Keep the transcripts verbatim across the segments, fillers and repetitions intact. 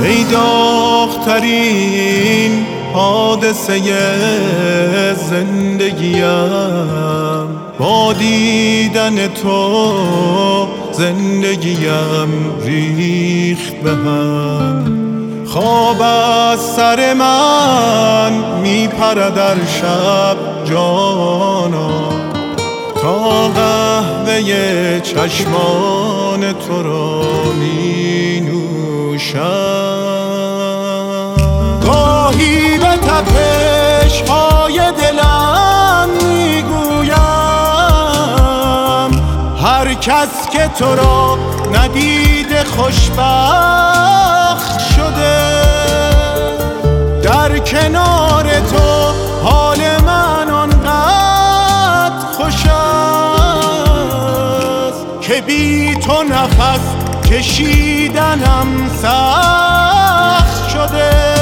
ای داغ‌ترین حادثه زندگیم، با دیدن تو زندگیم ریخت به هم. خواب از سر من میپره در شب جانا، تا قهوه چشمان تو را می نوشم. گاهی به تپش های دلم میگویم هر کس که تو را ندیده خوشبخت شده. در کنار تو حال من آنقدر خوش است که بی تو نفس کشیدنم سخت شده.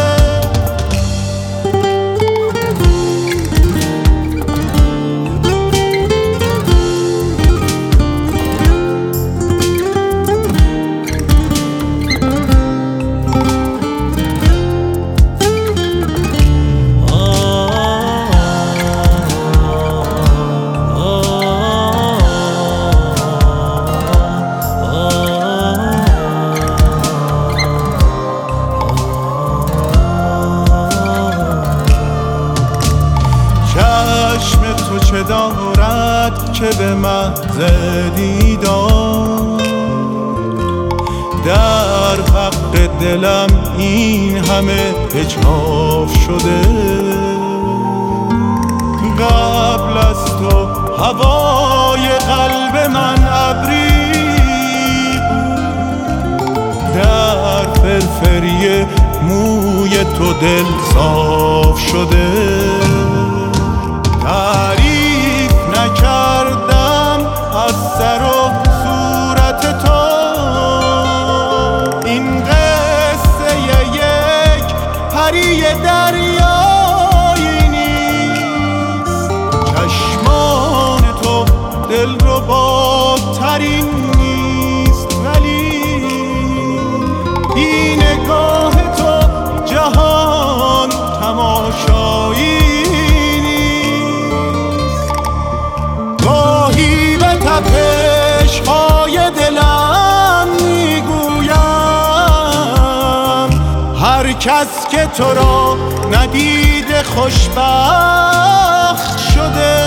چشم تو چه دارد که به محض دیدار در حق دلم این همه اجحاف شده. قبل از تو هوای قلب من ابری بود، در فرفری موی تو دل صاف شده. تعریف نکردم از سر و صورت تو، این قصه یک پری دریایی نیست. چشمان تو دل رو با ترین نیست، ولی این نگاه تو جهان تماشایی. تپش های دلم میگویم هر کس که تو را ندیده خوشبخت شده.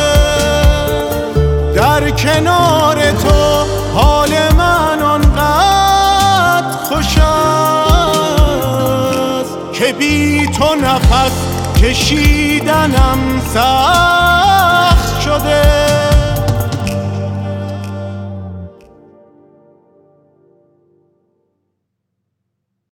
در کنار تو حال من آنقدر خوش است که بی تو نفس کشیدنم سخت